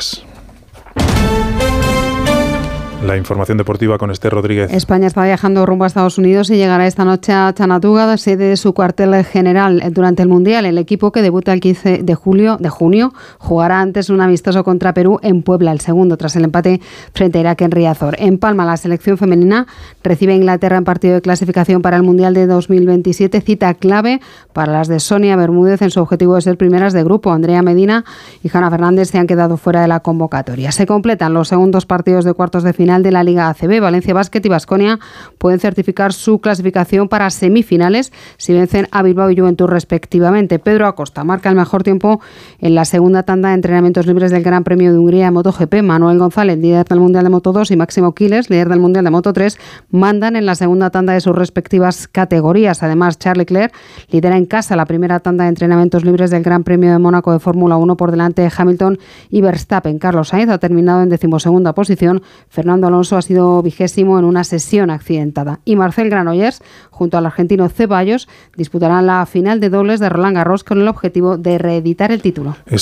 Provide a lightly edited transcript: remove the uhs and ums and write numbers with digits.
Bruselas. La información deportiva con Esther Rodríguez. España está viajando rumbo a Estados Unidos y llegará esta noche a Chattanooga, sede de su cuartel general durante el Mundial. El equipo que debuta el 15 de junio jugará antes un amistoso contra Perú en Puebla, el segundo tras el empate frente a Irak en Riazor. En Palma, la selección femenina recibe a Inglaterra en partido de clasificación para el Mundial de 2027, cita clave para las de Sonia Bermúdez en su objetivo de ser primeras de grupo. Andrea Medina y Jana Fernández se han quedado fuera de la convocatoria. Se completan los segundos partidos de cuartos de final de la Liga ACB. Valencia Basket y Baskonia pueden certificar su clasificación para semifinales si vencen a Bilbao y Juventud respectivamente. Pedro Acosta marca el mejor tiempo en la segunda tanda de entrenamientos libres del Gran Premio de Hungría en MotoGP. Manuel González, líder del Mundial de Moto 2, y Máximo Quiles, líder del Mundial de Moto 3, mandan en la segunda tanda de sus respectivas categorías. Además, Charles Leclerc lidera en casa la primera tanda de entrenamientos libres del Gran Premio de Mónaco de Fórmula 1 por delante de Hamilton y Verstappen. Carlos Sainz ha terminado en 12ª posición. Fernando Alonso ha sido 20º en una sesión accidentada. Y Marcel Granollers, junto al argentino Ceballos, disputarán la final de dobles de Roland Garros con el objetivo de reeditar el título.